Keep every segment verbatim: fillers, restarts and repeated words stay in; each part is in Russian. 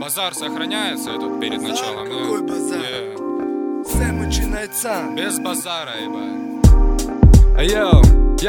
Базар сохраняется этот перед началом? Какой базар? Yeah. Все начинается Без базара, ебать. Йоу,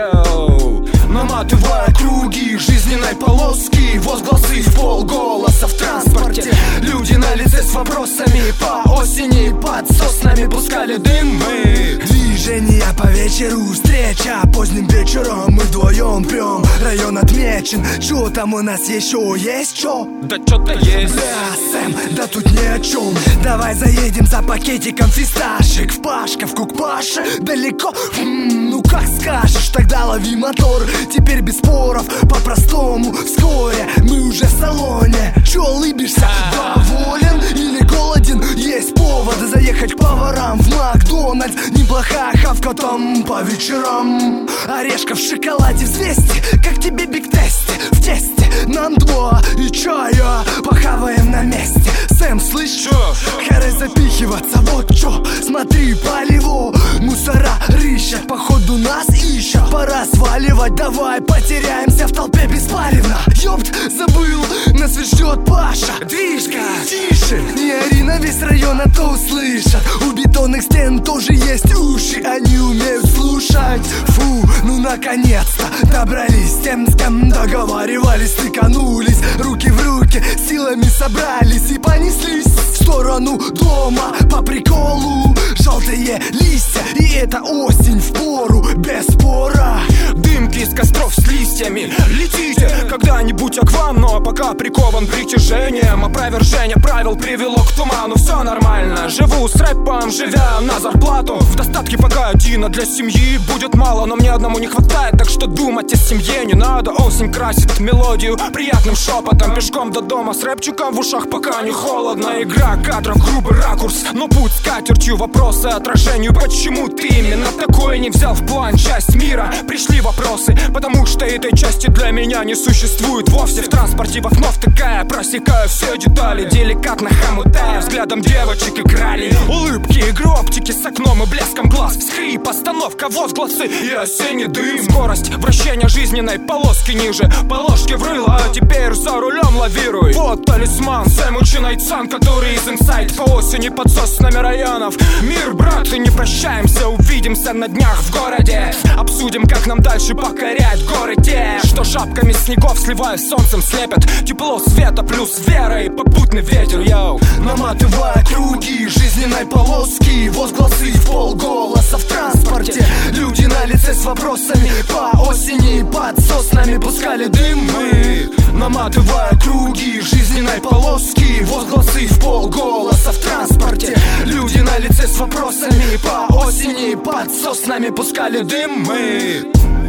йоу. Наматывая круги жизненной полоски, возгласы в полголоса в транспорте. Люди на лице с вопросами по осени под соснами пускали дым. Мы движение по вечеру, встреча поздним вечером. Мы вдвоем прям, район отмечен. Чё там у нас еще есть, чё? Да чё-то есть. Бля, Сэм, да тут ни о чем. Давай заедем за пакетиком фисташек в Пашка, в Кукпаше. Далеко, М-м, ну как скажешь, тогда лови мотор. Теперь без споров, по-простому. Вскоре мы уже в салоне. Чё улыбишься? Доволен или голоден? Есть повод заехать к поварам в Макдональдс. Неплохая хавка там по вечерам. Орешка в шоколаде взвесьте, как тебе биг тесте. В тесте нам два и чая похаваем на месте. Сэм, слышь, Чё? харе запихиваться, вот чё. Смотри, полево, мусора рыщат, походу нас ищут. Пора сваливать, давай потеряемся в толпе беспалевно. Ёпт, забыл, нас ведь ждет Паша. Движка, тише, не ори, на весь район, а то услышат. У бетонных стен тоже есть уши, они умеют слушать. Фу, ну наконец-то добрались, с тем, с кем договаривались, стыканулись. Руки в руки, силами собрались и понеслись в сторону дома по приколу. Желтые листья, и это осень в пору, без спора. дымки из костров с листьями. Летите когда-нибудь я к вам, но пока прикован притяжением. Опровержение правил привело к туману. Все нормально, живу с рэпом, живя на зарплату. В достатке пока один, а для семьи будет мало. Но мне одному не хватает, так что думать о семье не надо. Осень красит мелодию приятным шепотом. Пешком до дома с рэпчиком в ушах, пока не холодно. Игра кадров, грубый ракурс, но путь с катертью. Вопросы отражению, почему ты именно такой не взял в план часть мира? Пришли вопросы, потому что этой части для меня не существует вовсе. В транспорте в окно втыкая, просекаю все детали, деликатно хомутая взглядом девочек и кралей. Улыбки, игры оптики с окном и блеском глаз. Скрип, остановка, возгласы и осенний дым. Скорость вращения жизненной полоски ниже положки в рыло, а теперь за рулем лавируй. Вот талисман, Сэм Учинайцан, который из инсайд по осени под соснами районов. Мир, брат, и не прощаемся, увидимся на днях в городе. Обсудим, как нам дальше покорять горы те, что шапками снегов сливаясь солнцем слепят. Тепло света плюс вера и попутный ветер, йоу. Наматывая круги жизненной полоски, возгласы в полголоса в транспорте. Люди на лице с вопросами по осени под соснами пускали дым. Мы наматывая круги жизненной полоски, возгласы в полголоса в транспорте. Люди на лице с вопросами по осени под соснами пускали дым. Мы